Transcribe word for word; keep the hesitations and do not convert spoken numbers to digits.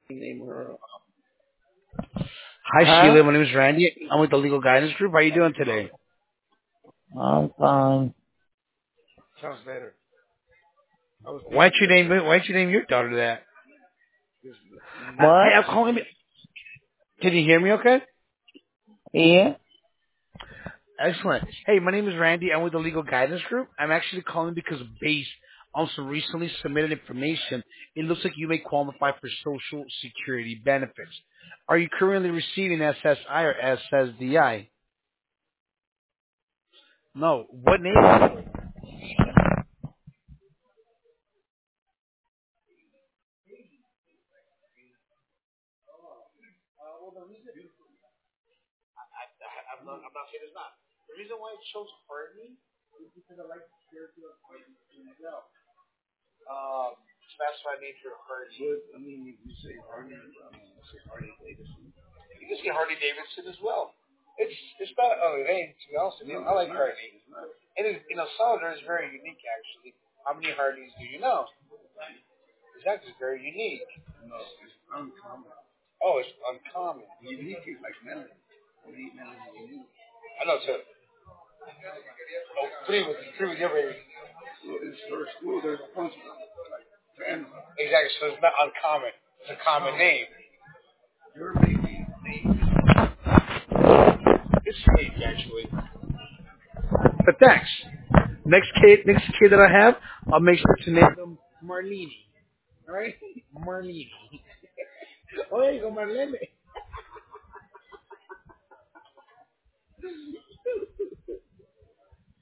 Name her. Hi, Huh? Sheila. My name is Randy. I'm with the Legal Guidance Group. How are you doing today? I'm fine. Sounds better. Why don't you name Why don't you name your daughter that? Uh, hey, What? I'm calling. Me. Can you hear me? Okay. Yeah? Excellent. Hey, my name is Randy. I'm with the Legal Guidance Group. I'm actually calling because based on some recently submitted information, it looks like you may qualify for Social Security benefits. Are you currently receiving S S I or S S D I? No. What name? I'm not, I'm not saying it's not. The reason why it shows Hardy is because I like the character of Hardy himself. Um, specified nature of Hardy. What? I mean, you, you say Hardy. I mean, you say Hardy Davidson. You can see Hardy Davidson as well. It's it's not. Oh, hey, to be honest with you, No, I it's like not. Hardy. It's not. It is, you know, Solider is very unique actually. How many Hardys do you know? It's actually very unique. No, it's uncommon. Oh, it's uncommon. Unique is like melon. Unique melon is unique. I know too. Oh, three with three with your baby. Well, it's her school. There's a bunch of them. Like ten of them. Exactly. So it's not uncommon. It's a common name. Your baby name is It's fake actually. But thanks. Next kid, next kid that I have, I'll make sure to name them Marlene. All right, Marlene. Oh, there you go, Marlene.